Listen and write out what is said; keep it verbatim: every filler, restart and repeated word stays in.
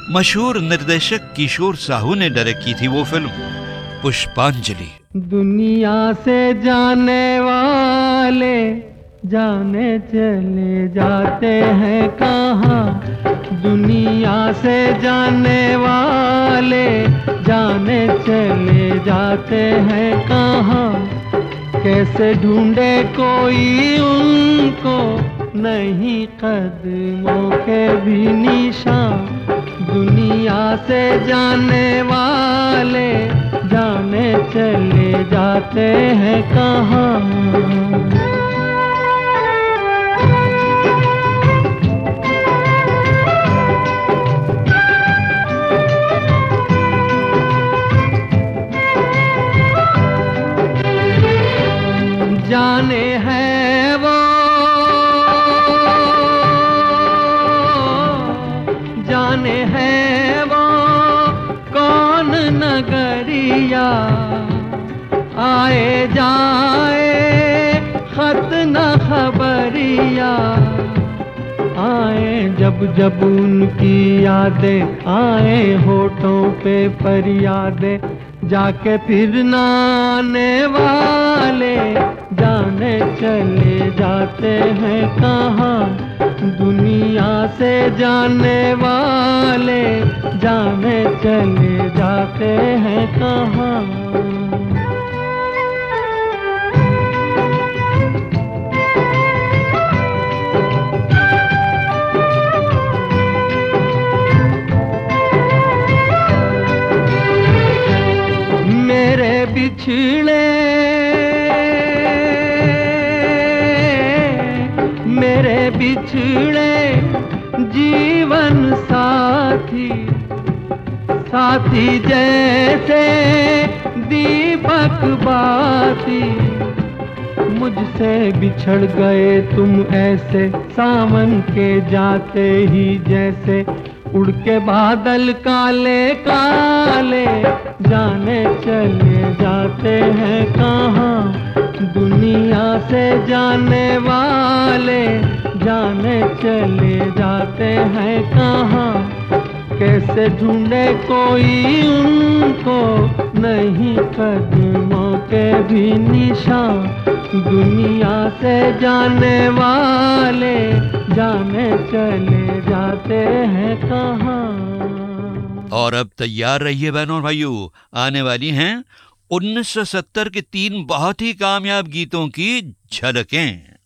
मशहूर निर्देशक किशोर साहू ने डायरेक्ट की थी वो फिल्म पुष्पांजलि। दुनिया से जाने वाले जाने चले जाते हैं कहाँ, दुनिया से जाने वाले जाने चले जाते हैं कहाँ, कैसे ढूंढे कोई उनको नहीं कदमों के भी निशान, दुनिया से जाने वाले जाने चले जाते हैं कहाँ। जाने है वो जाने है वो कौन नगरिया, आए जाए खत न खबरिया, आए जब जब उनकी यादें आए होठों पे फरियादें, जाके फिर न आने वाले जाने चले जाते हैं कहाँ, दुनिया से जाने वाले जाने चले जाते हैं कहाँ। मेरे बिछड़े मेरे बिछड़े जीवन साथी, साथी जैसे दीपक बाती, मुझसे बिछड़ गए तुम ऐसे सावन के जाते ही जैसे, उड़ के बादल काले काले जाने चले जाते हैं कहाँ, दुनिया से जाने वाले जाने चले जाते हैं कहाँ, कैसे ढूंढे कोई उनको नहीं कदमों के भी निशान, दुनिया से जाने वाले जाने चले जाते हैं कहाँ। और अब तैयार रहिए बहनों और भाइयों, आने वाली हैं उन्नीस सौ सत्तर के तीन बहुत ही कामयाब गीतों की झलकें।